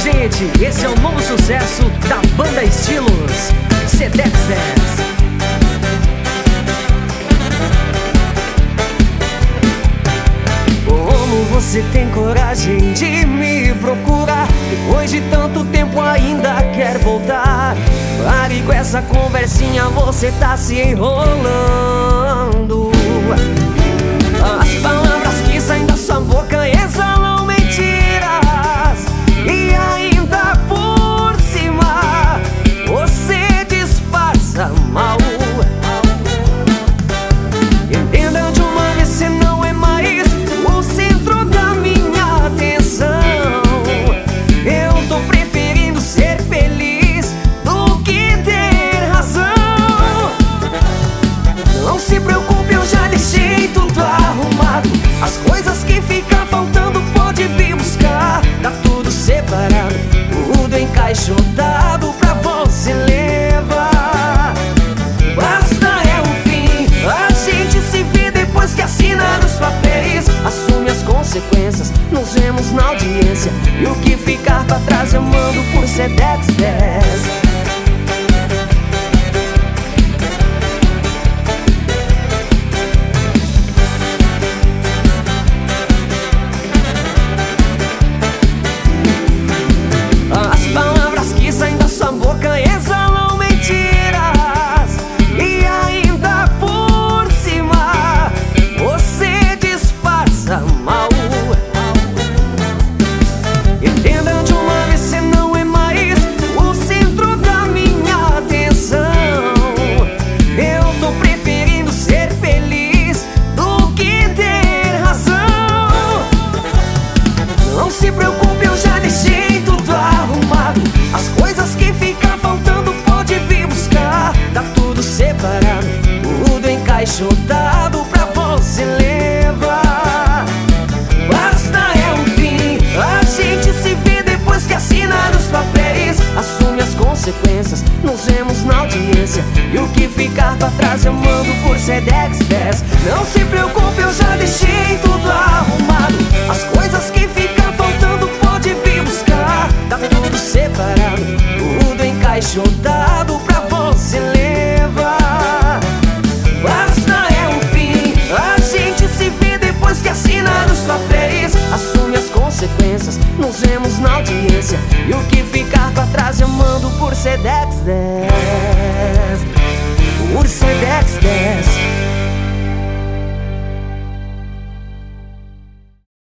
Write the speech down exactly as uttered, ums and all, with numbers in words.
gente, esse é o novo sucesso da banda Estilos, Sedex dez. Como você tem coragem de me procurar? Depois de tanto tempo ainda quer voltar. Pare com essa conversinha, você tá se enrolando. As palavras que saem da sua boca exalam mentiras, e ainda por cima você disfarça mal. Entenda de uma vez, você não é mais o centro da minha atenção. Eu tô preferindo ser feliz do que ter razão. Não se preocupe, eu já deixei tudo arrumado. As coisas que ficam faltando pode vir buscar. Tá tudo separado, tudo encaixotado pra você levar. Basta é o fim, a gente se vê depois que assinar os papéis. Assume as consequências, nos vemos na audiência. E o que ficar pra trás eu mando por Sedex dez. Boca exalam mentiras, e ainda por cima você disfarça mal. Entenda de uma vez, você não é mais o centro da minha atenção. Eu tô preferindo ser feliz do que ter razão. Não se preocupe, eu já deixei tudo arrumado. As coisas que ficam faltando pode vir buscar. Tá tudo separado, tudo encaixotado pra você levar. Basta é o fim, a gente se vê depois que assinar os papéis. Assume as consequências, nos vemos na audiência. E o que ficar pra trás eu mando por Sedex dez. Não se preocupe, eu já deixei tudo arrumado. As coisas que ficam faltando pode vir buscar. Tá tudo separado, tudo encaixotado pra você levar. Basta é o fim, a gente se vê depois que assinar os papéis. Assume as consequências, nos vemos na audiência. E o que ficar pra trás eu mando por Sedex dez. Por Sedex dez.